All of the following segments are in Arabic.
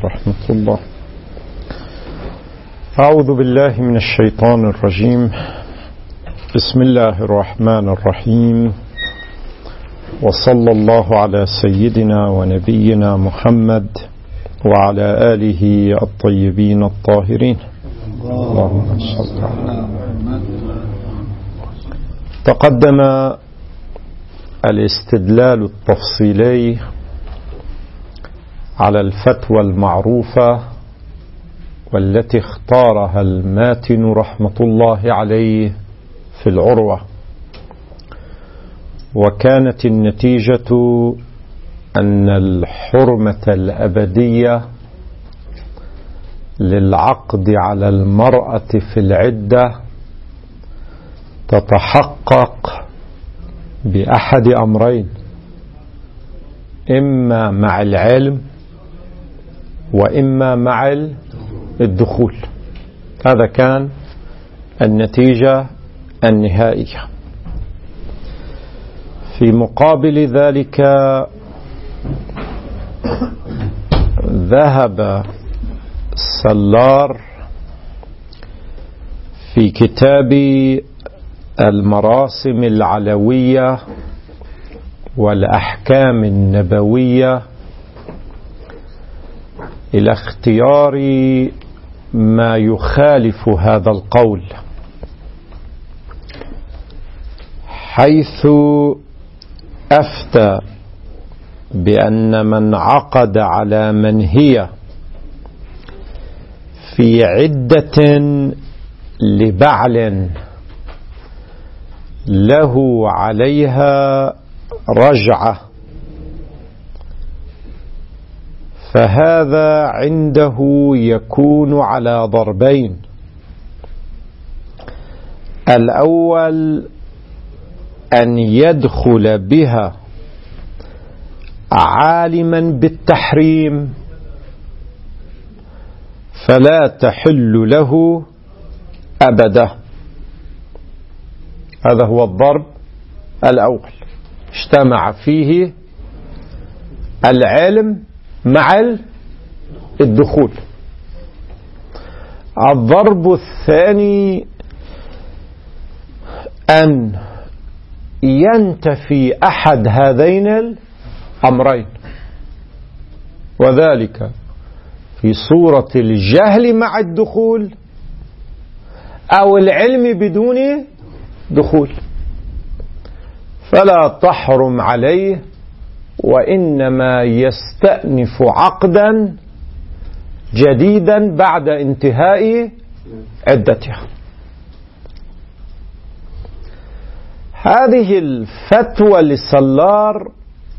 ورحمة الله. أعوذ بالله من الشيطان الرجيم. بسم الله الرحمن الرحيم، وصلى الله على سيدنا ونبينا محمد وعلى آله الطيبين الطاهرين. اللهم صل على محمد. تقدم الاستدلال التفصيلي على الفتوى المعروفة والتي اختارها الماتن رحمة الله عليه في العروة، وكانت النتيجة أن الحرمة الأبدية للعقد على المرأة في العدة تتحقق بأحد أمرين: إما مع العلم وإما مع الدخول. هذا كان النتيجة النهائية. في مقابل ذلك ذهب سلار في كتاب المراسم العلوية والأحكام النبوية إلى اختيار ما يخالف هذا القول، حيث أفتى بأن من عقد على من هي في عدة لبعل له عليها رجعة فهذا عنده يكون على ضربين: الأول أن يدخل بها عالما بالتحريم فلا تحل له أبدا. هذا هو الضرب الأول، اجتمع فيه العلم مع الدخول. الضرب الثاني أن ينتفي أحد هذين الأمرين، وذلك في صورة الجهل مع الدخول أو العلم بدون دخول، فلا تحرم عليه، وإنما يستأنف عقدا جديدا بعد انتهاء عدتها. هذه الفتوى لسلار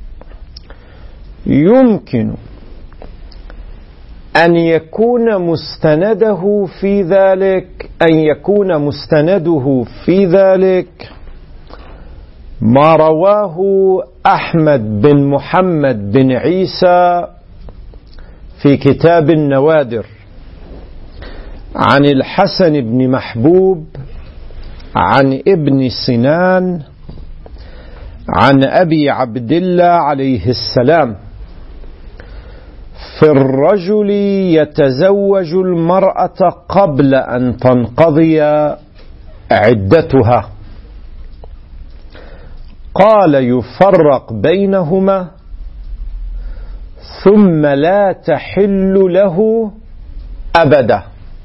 يمكن أن يكون مستنده في ذلك ما رواه أحمد بن محمد بن عيسى في كتاب النوادر عن الحسن بن محبوب عن ابن سنان عن أبي عبد الله عليه السلام في الرجل يتزوج المرأة قبل أن تنقضي عدتها. قال: يفرق بينهما ثم لا تحل له أبدا،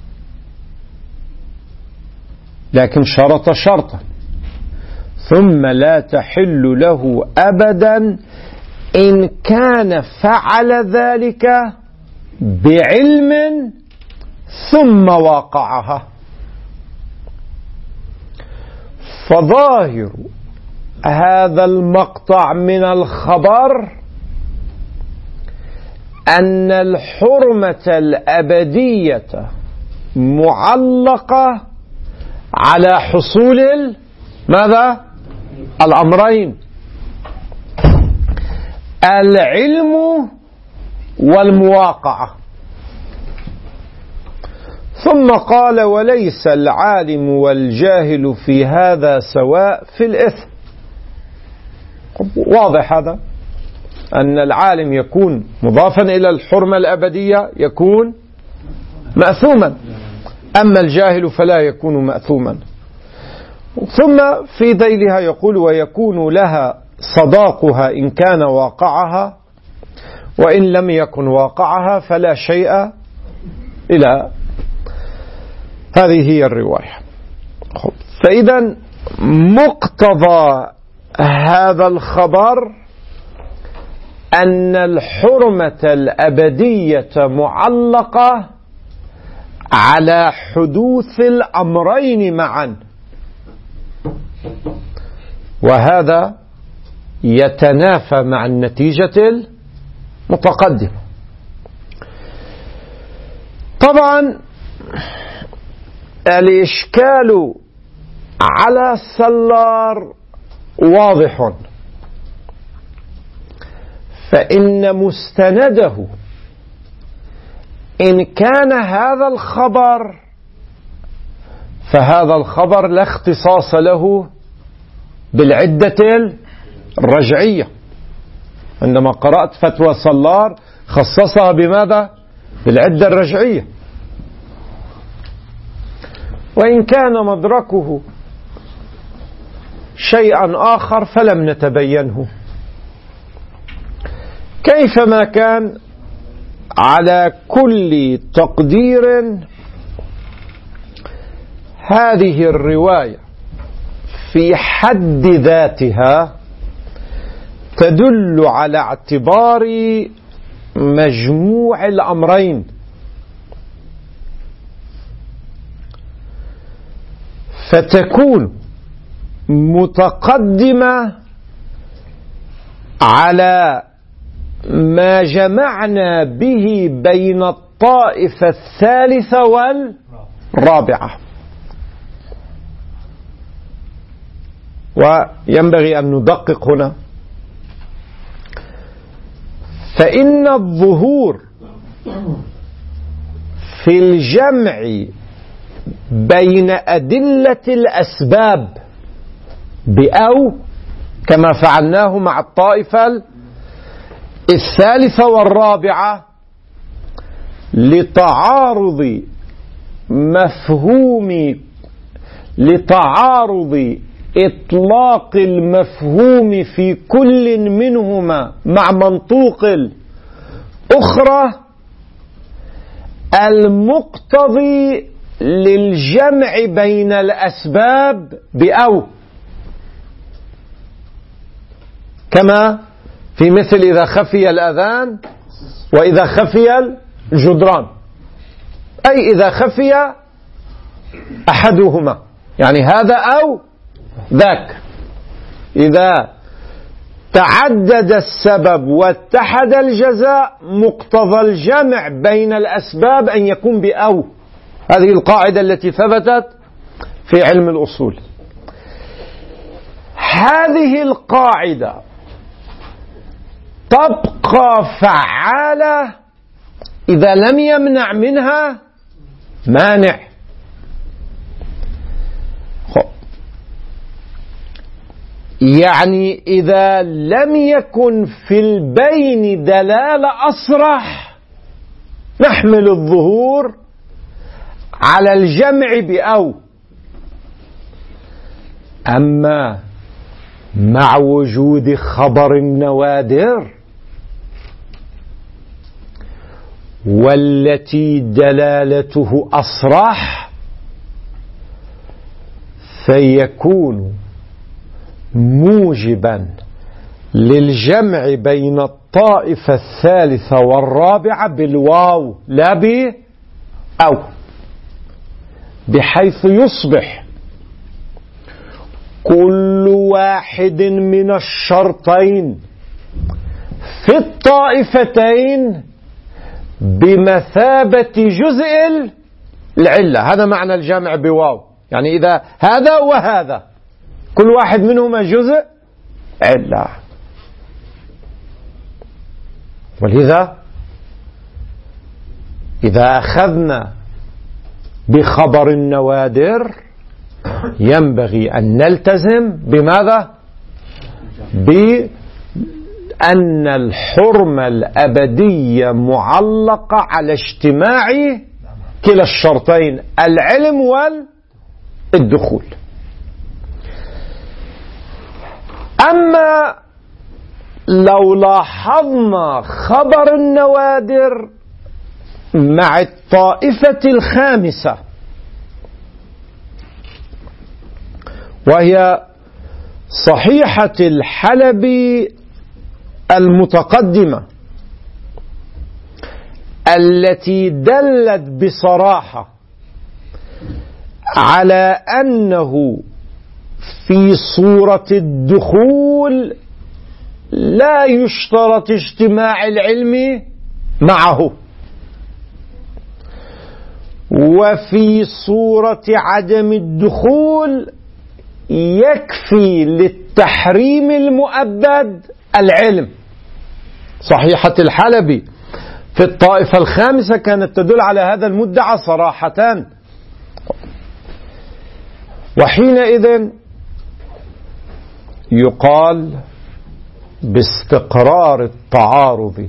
لكن شرط شرطا: ثم لا تحل له أبدا إن كان فعل ذلك بعلم ثم واقعها. فظاهر هذا المقطع من الخبر أن الحرمة الأبدية معلقة على حصول ماذا؟ الأمرين: العلم والمواقعة. ثم قال: وليس العالم والجاهل في هذا سواء في الإثم. واضح هذا؟ أن العالم يكون مضافا إلى الحرمة الأبدية يكون مأثوما، أما الجاهل فلا يكون مأثوما. ثم في ذيلها يقول ويكون لها صداقها إن كان واقعها، وإن لم يكن واقعها فلا شيء. إلى هذه هي الرواية. فإذا مقتضى هذا الخبر أن الحرمة الأبدية معلقة على حدوث الأمرين معا، وهذا يتنافى مع النتيجة المتقدمة. طبعا الإشكال على السلار واضح، فإن مستنده إن كان هذا الخبر فهذا الخبر لا اختصاص له بالعدة الرجعية. عندما قرأت فتوى سلار خصصها بماذا؟ بالعدة الرجعية. وإن كان مدركه شيئا آخر فلم نتبينه. كيفما كان، على كل تقدير هذه الرواية في حد ذاتها تدل على اعتبار مجموع الأمرين، فتكون متقدمة على ما جمعنا به بين الطائفة الثالثة والرابعة. وينبغي أن ندقق هنا، فإن الظهور في الجمع بين أدلة الأسباب بأو كما فعلناه مع الطائفة الثالثة والرابعة لتعارض إطلاق المفهوم في كل منهما مع منطوق الأخرى المقتضي للجمع بين الأسباب بأو، كما في مثل إذا خفي الأذان وإذا خفي الجدران، أي إذا خفي أحدهما، يعني هذا أو ذاك. إذا تعدد السبب واتحد الجزاء مقتضى الجمع بين الأسباب أن يكون بأو. هذه القاعدة التي ثبتت في علم الأصول. هذه القاعدة تبقى فعالة إذا لم يمنع منها مانع. يعني إذا لم يكن في البين دلالة أصرح نحمل الظهور على الجمع بأو. أما مع وجود خبر النوادر والتي دلالته أصرح فيكون موجبا للجمع بين الطائفة الثالثة والرابعة بالواو لا بأو، بحيث يصبح كل واحد من الشرطين في الطائفتين بمثابة جزء العلة. هذا معنى الجامع بواو، يعني إذا هذا وهذا كل واحد منهما جزء علة. ولذا إذا أخذنا بخبر النوادر ينبغي أن نلتزم بماذا؟ أن الحرمة الأبدية معلقة على اجتماع كلا الشرطين، العلم والدخول. أما لو لاحظنا خبر النوادر مع الطائفة الخامسة، وهي صحيحة الحلبي المتقدمة التي دلت بصراحة على أنه في صورة الدخول لا يشترط اجتماع العلم معه، وفي صورة عدم الدخول يكفي للتحريم المؤبد العلم. صحيحة الحلبي في الطائفة الخامسة كانت تدل على هذا المدعى صراحة. وحينئذ يقال باستقرار التعارض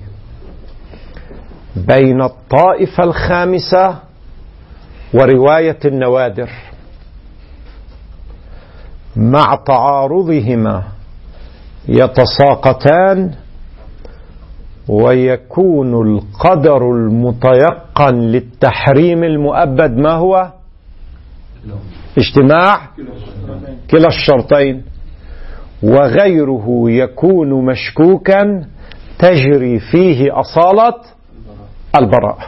بين الطائفة الخامسة ورواية النوادر، مع تعارضهما يتساقطان، ويكون القدر المتيقن للتحريم المؤبد ما هو؟ اجتماع كلا الشرطين، وغيره يكون مشكوكا تجري فيه أصالة البراءة.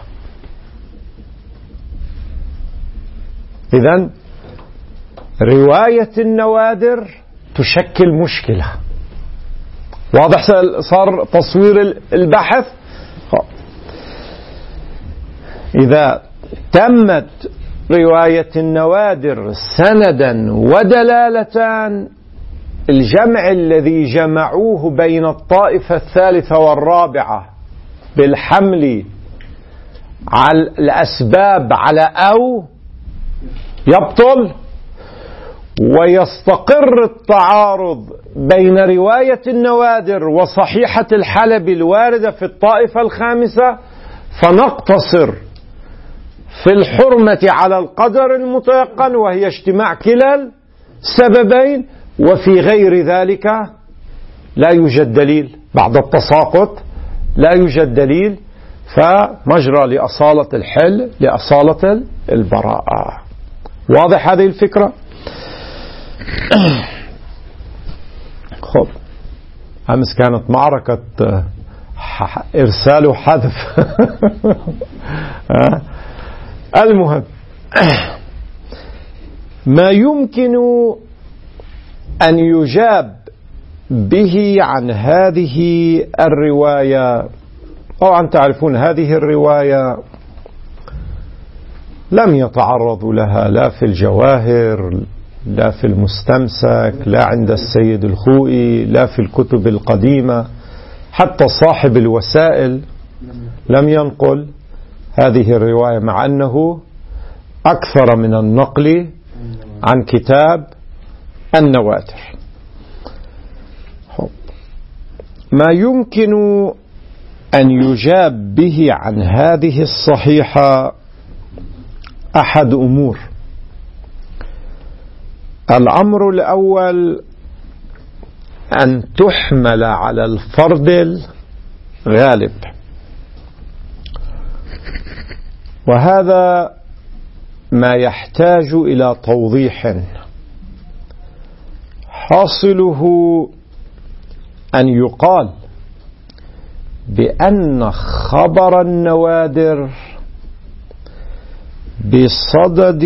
إذن رواية النوادر تشكل مشكلة. واضح صار تصوير البحث؟ إذا تمت رواية النوادر سندا ودلالتان، الجمع الذي جمعوه بين الطائفة الثالثة والرابعة بالحمل على الأسباب على أو يبطل، ويستقر التعارض بين رواية النوادر وصحيحة الحلبي الواردة في الطائفة الخامسة، فنقتصر في الحرمة على القدر المتيقن وهي اجتماع كلا السببين، وفي غير ذلك لا يوجد دليل. بعد التساقط لا يوجد دليل، فمجرى لأصالة الحل لأصالة البراءة. واضح هذه الفكرة؟ خب، أمس كانت معركة إرسال وحذف. المهم، ما يمكن أن يجاب به عن هذه الرواية، طبعا تعرفون هذه الرواية لم يتعرضوا لها لا في الجواهر، لا في المستمسك، لا عند السيد الخوئي، لا في الكتب القديمة، حتى صاحب الوسائل لم ينقل هذه الرواية، مع أنه أكثر من النقل عن كتاب النوادر. ما يمكن أن يجاب به عن هذه الصحيحة أحد أمور. الأمر الأول أن تحمل على الفرد الغالب، وهذا ما يحتاج إلى توضيح. حاصله أن يقال بأن خبر النوادر بصدد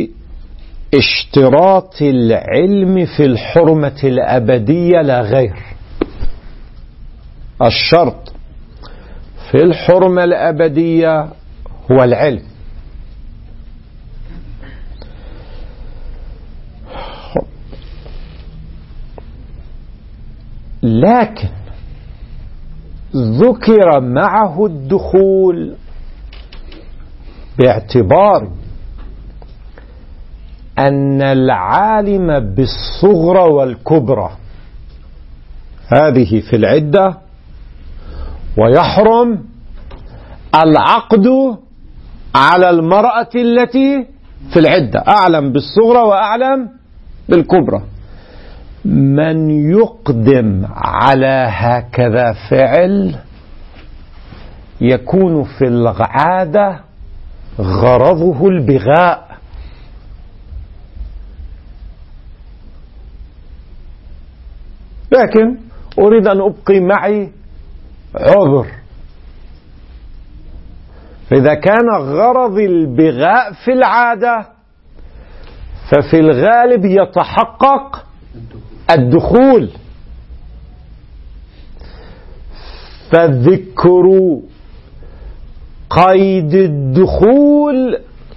اشتراط العلم في الحرمة الأبدية لا غير. الشرط في الحرمة الأبدية هو العلم. لكن ذكر معه الدخول باعتبار أن العالم بالصغرى والكبرى هذه في العدة ويحرم العقد على المرأة التي في العدة. أعلم بالصغرى وأعلم بالكبرى. من يقدم على هكذا فعل يكون في العادة غرضه البغاء، لكن أريد أن أبقي معي عذر. فإذا كان غرض البغاء في العادة ففي الغالب يتحقق الدخول. فذكر قيد الدخول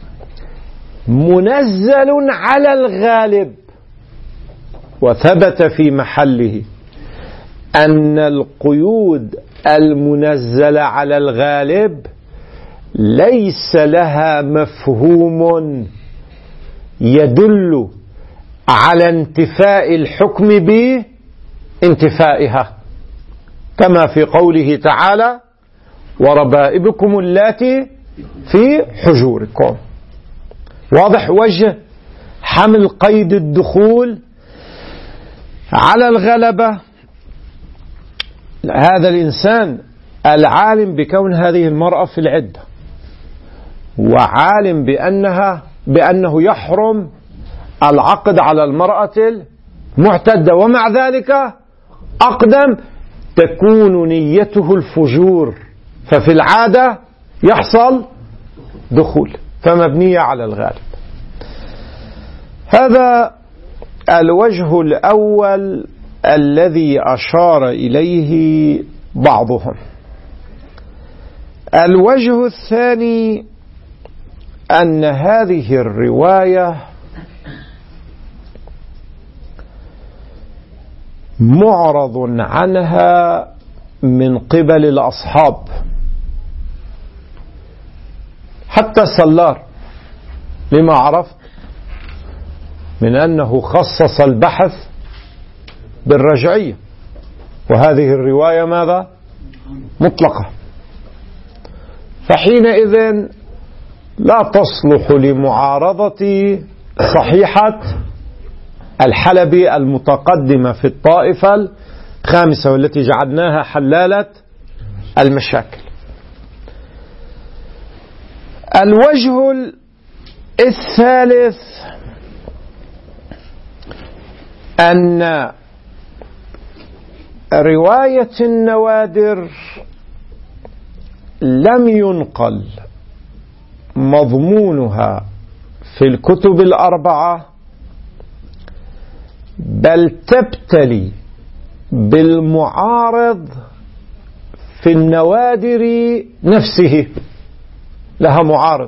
منزل على الغالب، وثبت في محله أن القيود المنزلة على الغالب ليس لها مفهوم يدل على انتفاء الحكم بانتفائها، كما في قوله تعالى: وربائبكم اللاتي في حجوركم. واضح وجه حمل قيد الدخول على الغلبة. هذا الإنسان العالم بكون هذه المرأة في العدة، وعالم بأنه يحرم العقد على المرأة المعتدة، ومع ذلك أقدم، تكون نيته الفجور، ففي العادة يحصل دخول، فمبنية على الغالب. هذا الوجه الأول الذي أشار إليه بعضهم. الوجه الثاني أن هذه الرواية معرض عنها من قبل الأصحاب، حتى السلار لما عرفت من أنه خصص البحث بالرجعية، وهذه الرواية ماذا؟ مطلقة، فحينئذ لا تصلح لمعارضة صحيحة الحلبي المتقدمة في الطائفة الخامسة، والتي جعلناها حلالة المشاكل. الوجه الثالث أن رواية النوادر لم ينقل مضمونها في الكتب الأربعة، بل تبتلي بالمعارض في النوادر نفسه، لها معارض،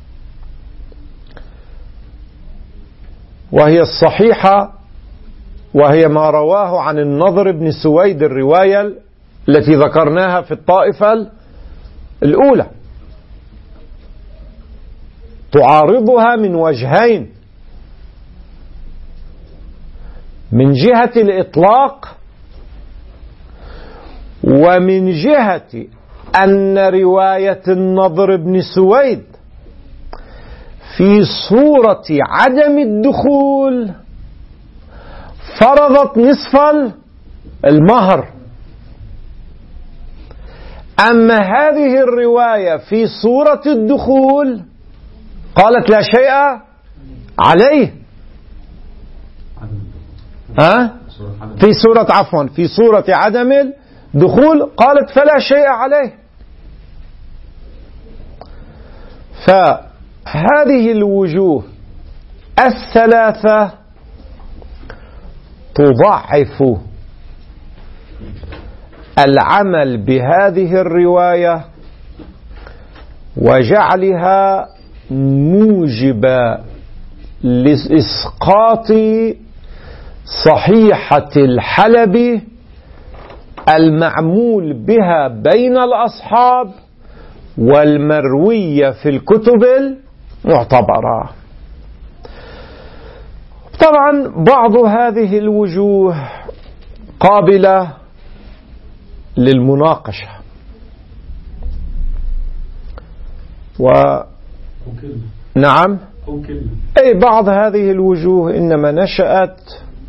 وهي الصحيحة، وهي ما رواه عن النضر بن سويد، الرواية التي ذكرناها في الطائفة الأولى، تعارضها من وجهين: من جهة الإطلاق، ومن جهة أن رواية النضر بن سويد في صورة عدم الدخول فرضت نصف المهر، أما هذه الرواية في صورة الدخول قالت لا شيء عليه. في صورة عدم الدخول قالت فلا شيء عليه. فهذه الوجوه الثلاثة تضعف العمل بهذه الرواية وجعلها موجبة لإسقاط صحيحة الحلبي المعمول بها بين الأصحاب والمروية في الكتب المعتبرة. طبعا بعض هذه الوجوه قابلة للمناقشة، نعم، أي بعض هذه الوجوه إنما نشأت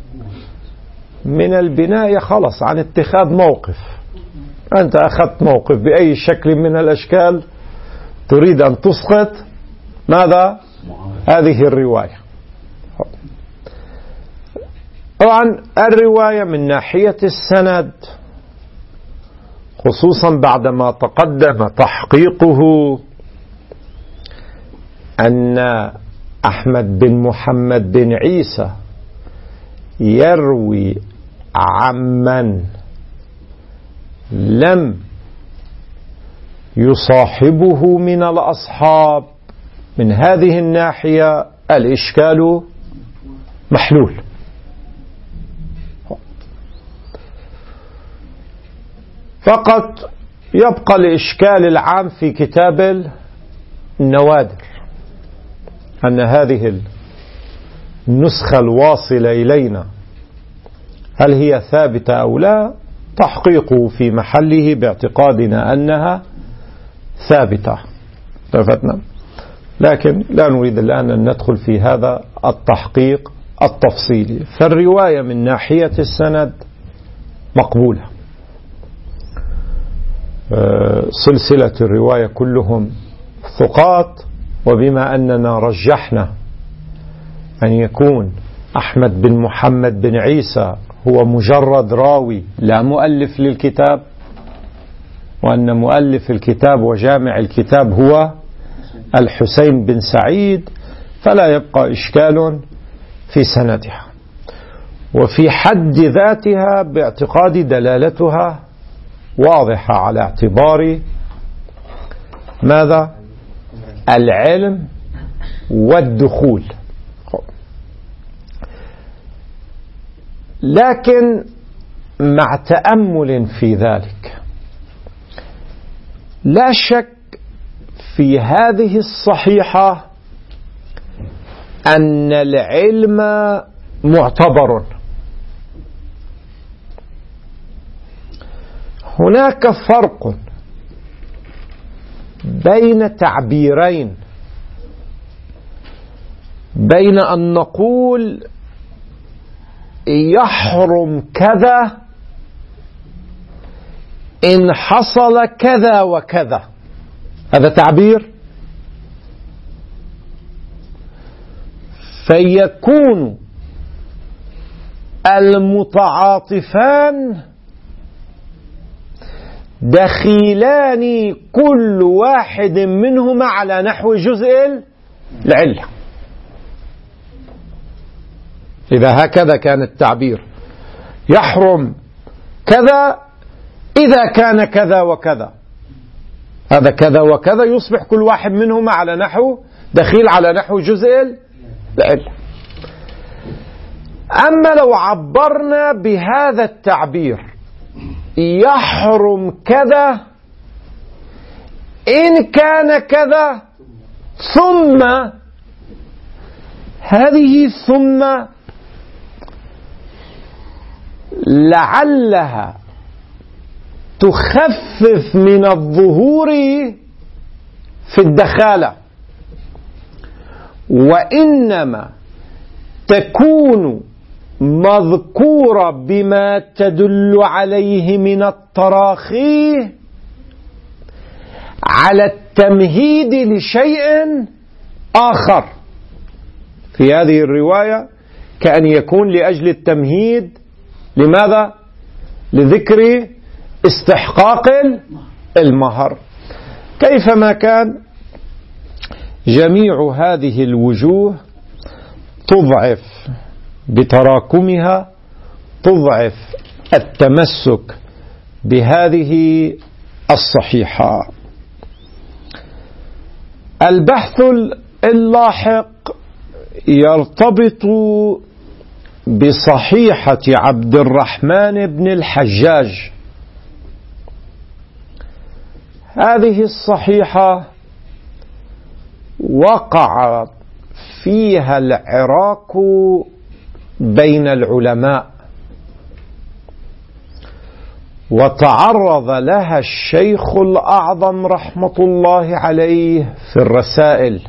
من البناية خلص عن اتخاذ موقف. أنت أخذت موقف بأي شكل من الأشكال، تريد أن تسقط ماذا؟ هذه الرواية. طبعا الرواية من ناحية السند، خصوصا بعدما تقدم تحقيقه أن أحمد بن محمد بن عيسى يروي عمن لم يصاحبه من الأصحاب، من هذه الناحية الإشكال محلول. فقط يبقى الإشكال العام في كتاب النوادر، أن هذه النسخة الواصلة إلينا هل هي ثابتة أو لا؟ تحقيقه في محله باعتقادنا أنها ثابتة. تفتنا، لكن لا نريد الآن أن ندخل في هذا التحقيق التفصيلي. فالرواية من ناحية السند مقبولة، سلسلة الرواية كلهم ثقات، وبما أننا رجحنا أن يكون أحمد بن محمد بن عيسى هو مجرد راوي لا مؤلف للكتاب، وأن مؤلف الكتاب وجامع الكتاب هو الحسين بن سعيد، فلا يبقى إشكال في سندها. وفي حد ذاتها باعتقاد دلالتها واضحة على اعتبار ماذا؟ العلم والدخول. لكن مع تأمل في ذلك، لا شك في هذه الصحيحة أن العلم معتبر. هناك فرق بين تعبيرين، بين أن نقول يحرم كذا إن حصل كذا وكذا، هذا تعبير، فيكون المتعاطفان دخيلان كل واحد منهما على نحو جزء العلة. إذا هكذا كان التعبير، يحرم كذا إذا كان كذا وكذا، هذا كذا وكذا يصبح كل واحد منهما على نحو دخيل على نحو جزء العلة. أما لو عبرنا بهذا التعبير، يحرم كذا إن كان كذا، ثم هذه ثم لعلها تخفف من الظهور في الدخالة، وإنما تكون مذكورة بما تدل عليه من التراخي على التمهيد لشيء آخر. في هذه الرواية كأن يكون لأجل التمهيد لماذا؟ لذكر استحقاق المهر. كيفما كان، جميع هذه الوجوه تضعف بتراكمها، تضعف التمسك بهذه الصحيحة. البحث اللاحق يرتبط بصحيحة عبد الرحمن بن الحجاج. هذه الصحيحة وقع فيها العراك بين العلماء، وتعرض لها الشيخ الأعظم رحمة الله عليه في الرسائل،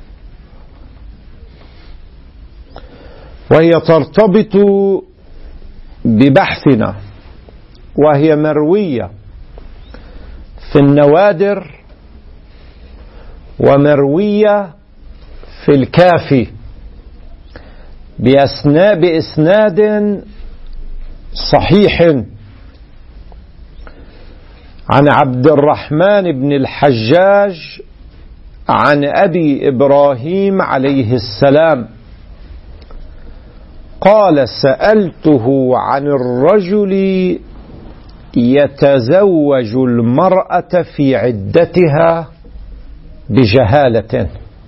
وهي ترتبط ببحثنا، وهي مروية في النوادر ومروية في الكافي بإسناد صحيح عن عبد الرحمن بن الحجاج عن أبي إبراهيم عليه السلام قال: سألته عن الرجل يتزوج المرأة في عدتها بجهالة،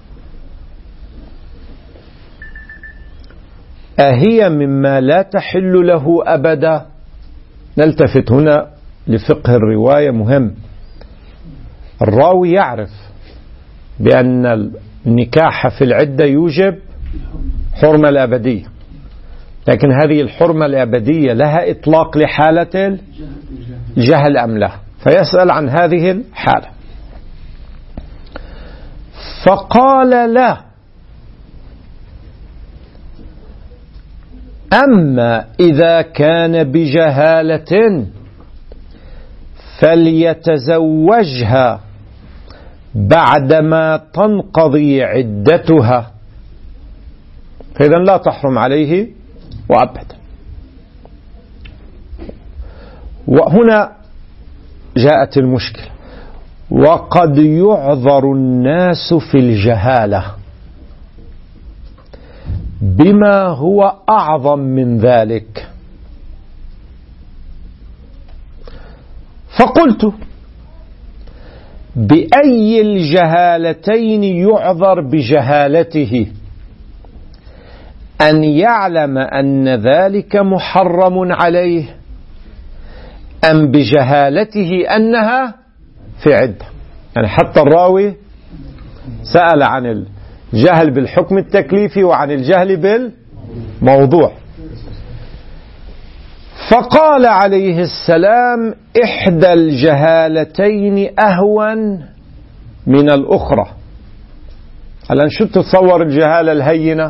أهي مما لا تحل له أبدا؟ نلتفت هنا لفقه الرواية مهم. الراوي يعرف بأن النكاح في العدة يوجب حرمة الأبدية، لكن هذه الحرمة الأبدية لها إطلاق لحالة الجهل أم لا؟ فيسأل عن هذه الحالة، فقال لا، أما إذا كان بجهالة فليتزوجها بعدما تنقضي عدتها، فإذا لا تحرم عليه وأبدا. وهنا جاءت المشكلة: وقد يعذر الناس في الجهالة بما هو أعظم من ذلك. فقلت: بأي الجهالتين يعذر بجهالته؟ أن يعلم أن ذلك محرم عليه، أم بجهالته أنها في عدة؟ يعني حتى الراوي سأل عن الجهل بالحكم التكليفي وعن الجهل بالموضوع. فقال عليه السلام: إحدى الجهالتين أهون من الأخرى. الآن شو تتصور الجهالة الهينة؟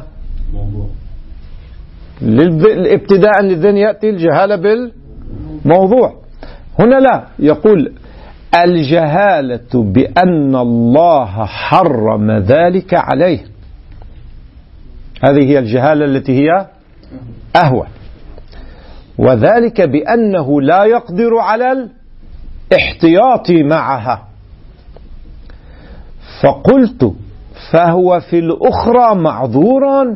الابتداء للذهن يأتي الجهالة بالموضوع. هنا لا، يقول الجهالة بأن الله حرم ذلك عليه، هذه هي الجهالة التي هي أهون، وذلك بأنه لا يقدر على الاحتياط معها. فقلت: فهو في الأخرى معذور؟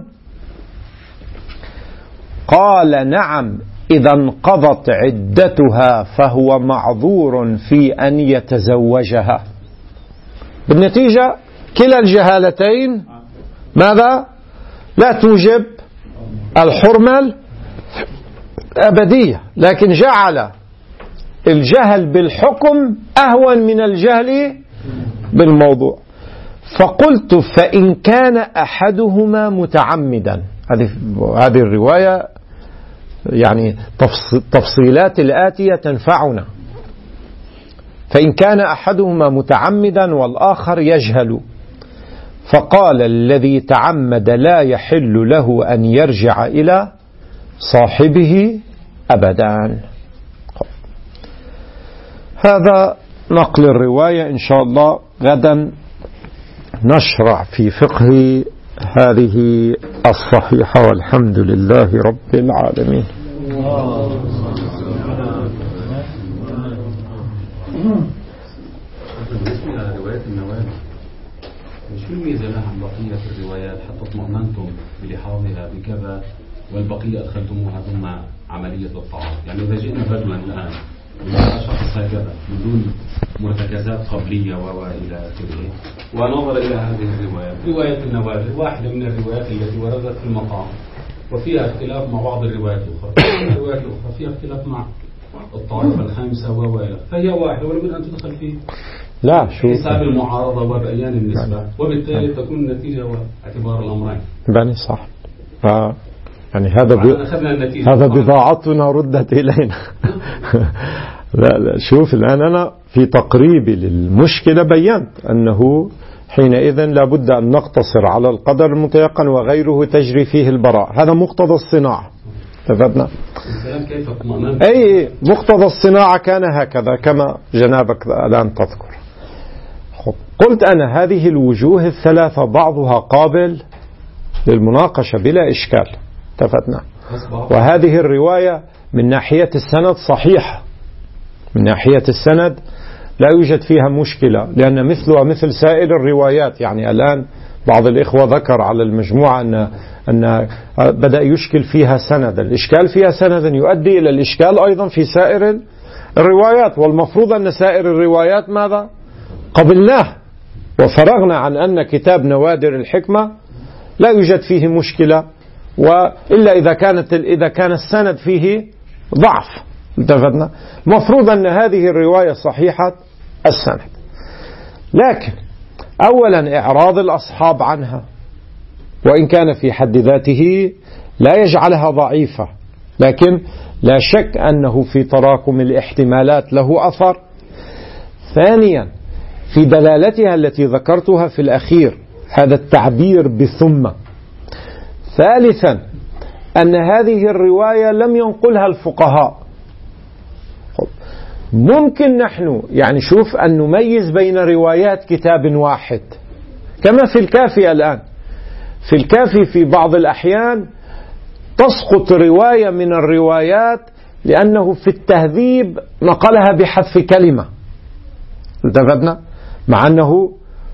قال: نعم، إذا انقضت عدتها فهو معذور في أن يتزوجها. بالنتيجة كلا الجهالتين ماذا؟ لا توجب الحرمة الأبدية، لكن جعل الجهل بالحكم أهون من الجهل بالموضوع. فقلت: فإن كان أحدهما متعمدا، هذه الرواية يعني تفصيلات الآتية تنفعنا. فإن كان أحدهما متعمدا والآخر يجهل، فقال: الذي تعمد لا يحل له أن يرجع إلى صاحبه أبدا. هذا نقل الرواية. إن شاء الله غدا نشرع في فقه هذه الصحيحة، والحمد لله رب العالمين. بالنسبة لرواية النوادر، شو الميزة لها عن بقية الروايات حتى اطمأننتم بلحاظها بكذا والبقية أدخلتموها ضمن عملية الطعام؟ يعني إذا جئنا بدوا الآن ولا أشخص هكذا بدون مرتكزات قبلية وإلى آخره، ونظر إلى هذه الروايات، رواية النوادر واحدة من الروايات التي وردت في المقام وفيها اختلاف مع بعض الروايات الأخرى، الروايات الأخرى فيها اختلاف مع الطائفة الخامسة وإلى، فهي واحدة ولابد أن تدخل في لا شو حساب المعارضة وبيان النسبة، وبالتالي تكون النتيجة واعتبار الأمرين. بني صح. يعني هذا هذا بضاعتنا ردت إلينا. لا شوف الآن أنا في تقريبي للمشكلة بيّنت أنه حينئذ لابد أن نقتصر على القدر المتيقن وغيره تجري فيه البراء. هذا مقتضى الصناعة. اتفقنا؟ أي مقتضى الصناعة كان هكذا كما جنابك الآن تذكر. قلت أنا هذه الوجوه الثلاثة بعضها قابل للمناقشة بلا إشكال. اتفقنا؟ وهذه الرواية من ناحية السند صحيحة، من ناحية السند لا يوجد فيها مشكلة، لأن مثلها مثل سائر الروايات. يعني الآن بعض الإخوة ذكر على المجموعة أن بدأ يشكل فيها سندا. الإشكال فيها سندا يؤدي إلى الإشكال أيضا في سائر الروايات، والمفروض أن سائر الروايات ماذا؟ قبلناه وفرغنا عن أن كتاب نوادر الحكمة لا يوجد فيه مشكلة، وإلا إذا كان السند فيه ضعف. انتفدنا؟ مفروض أن هذه الرواية صحيحة السند، لكن أولا إعراض الأصحاب عنها وإن كان في حد ذاته لا يجعلها ضعيفة، لكن لا شك أنه في تراكم الاحتمالات له أثر. ثانيا في دلالتها التي ذكرتها في الأخير، هذا التعبير بثم. ثالثا أن هذه الرواية لم ينقلها الفقهاء. ممكن نحن يعني شوف أن نميز بين روايات كتاب واحد، كما في الكافي الآن. في الكافي في بعض الأحيان تسقط رواية من الروايات لأنه في التهذيب نقلها بحذف كلمة. انتبهنا؟ مع أنه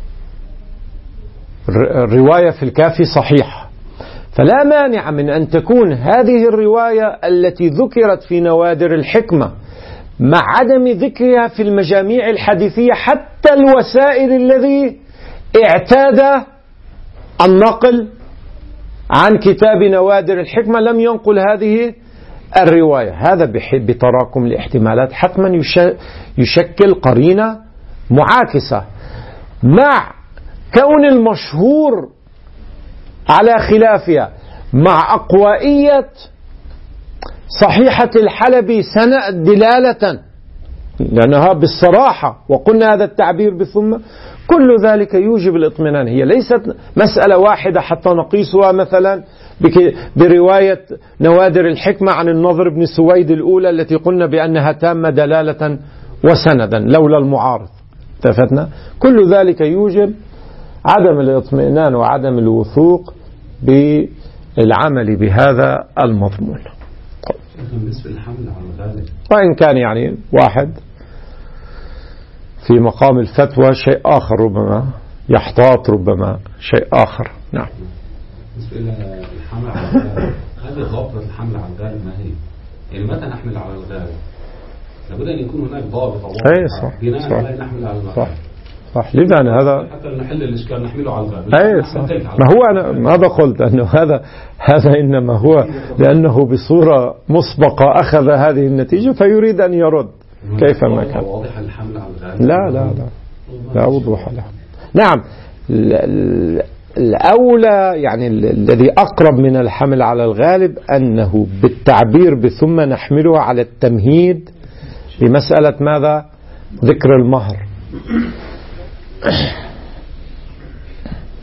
الرواية في الكافي صحيحة. فلا مانع من أن تكون هذه الرواية التي ذكرت في نوادر الحكمة مع عدم ذكرها في المجاميع الحديثية حتى الوسائل الذي اعتاد النقل عن كتاب نوادر الحكمة لم ينقل هذه الرواية. هذا بتراكم الاحتمالات حتما يشكل قرينة معاكسة، مع كون المشهور على خلافها، مع أقوائية صحيحة الحلبي سند دلالة لأنها بالصراحة، وقلنا هذا التعبير بثم، كل ذلك يوجب الاطمئنان. هي ليست مسألة واحدة حتى نقيسها مثلا برواية نوادر الحكمة عن النضر بن سويد الأولى التي قلنا بأنها تامة دلالة وسندا لولا المعارض. اتفقنا؟ كل ذلك يوجب عدم الاطمئنان وعدم الوثوق بالعمل بهذا المضمون. بالنسبة للحمل على الغالب، وإن كان يعني واحد في مقام الفتوى شيء آخر، ربما يحتاط، ربما شيء آخر. نعم. بالنسبة للحمل على الغالب، هذه ضابطة الحمل على الغالب ما هي؟ يعني متى نحمل على الغالب؟ لابد أن يكون هناك ضابط أو صح. بناء على نحمل على الغالب. صح. لذا أنا هذا حتى نحل الإشكال نحمله على الغالب. صح. ما هو أنا ماذا قلت أنه هذا إنما هو لأنه بصورة مسبقة أخذ هذه النتيجة فيريد أن يرد كيفما كان. واضح الحمل على الغالب؟ لا وضوح له. نعم. الأولى يعني الذي أقرب من الحمل على الغالب أنه بالتعبير بثم نحمله على التمهيد بمسألة ماذا؟ ذكر المهر.